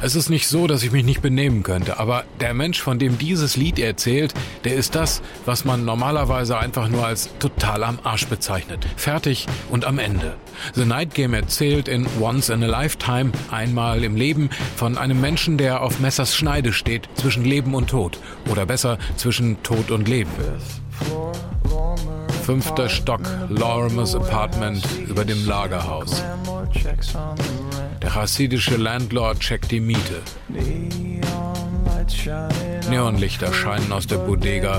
Es ist nicht so, dass ich mich nicht benehmen könnte, aber der Mensch, von dem dieses Lied erzählt, der ist das, was man normalerweise einfach nur als total am Arsch bezeichnet. Fertig und am Ende. The Night Game erzählt in Once in a Lifetime, einmal im Leben, von einem Menschen, der auf Messers Schneide steht zwischen Leben und Tod. Oder besser, zwischen Tod und Leben. 5. Stock, Lorimer's Apartment über dem Lagerhaus. Der hasidische Landlord checkt die Miete. Neonlichter scheinen aus der Bodega.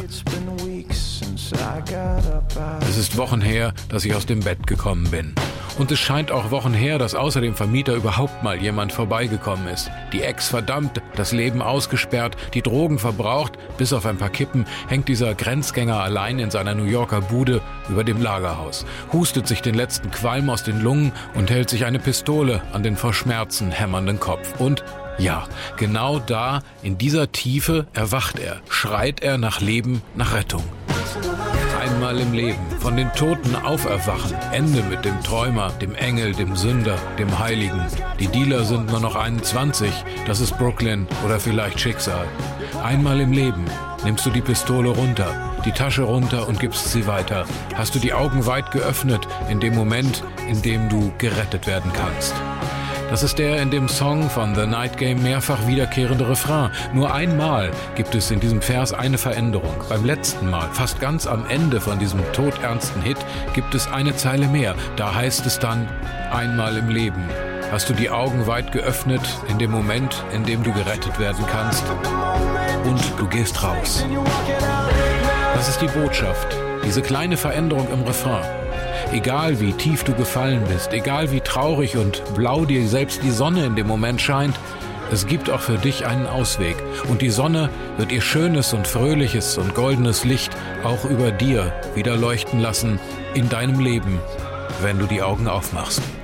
Es ist Wochen her, dass ich aus dem Bett gekommen bin. Und es scheint auch Wochen her, dass außer dem Vermieter überhaupt mal jemand vorbeigekommen ist. Die Ex verdammt, das Leben ausgesperrt, die Drogen verbraucht, bis auf ein paar Kippen hängt dieser Grenzgänger allein in seiner New Yorker Bude über dem Lagerhaus, hustet sich den letzten Qualm aus den Lungen und hält sich eine Pistole an den vor Schmerzen hämmernden Kopf. Und ja, genau da, in dieser Tiefe, erwacht er, schreit er nach Leben, nach Rettung. Einmal im Leben, von den Toten auferwachen, Ende mit dem Träumer, dem Engel, dem Sünder, dem Heiligen. Die Dealer sind nur noch 21, das ist Brooklyn oder vielleicht Schicksal. Einmal im Leben nimmst du die Pistole runter, die Tasche runter und gibst sie weiter. Hast du die Augen weit geöffnet in dem Moment, in dem du gerettet werden kannst. Das ist der in dem Song von The Night Game mehrfach wiederkehrende Refrain. Nur einmal gibt es in diesem Vers eine Veränderung. Beim letzten Mal, fast ganz am Ende von diesem todernsten Hit, gibt es eine Zeile mehr. Da heißt es dann, einmal im Leben. Hast du die Augen weit geöffnet in dem Moment, in dem du gerettet werden kannst? Und du gehst raus. Das ist die Botschaft, diese kleine Veränderung im Refrain. Egal wie tief du gefallen bist, egal wie traurig und blau dir selbst die Sonne in dem Moment scheint, es gibt auch für dich einen Ausweg. Und die Sonne wird ihr schönes und fröhliches und goldenes Licht auch über dir wieder leuchten lassen in deinem Leben, wenn du die Augen aufmachst.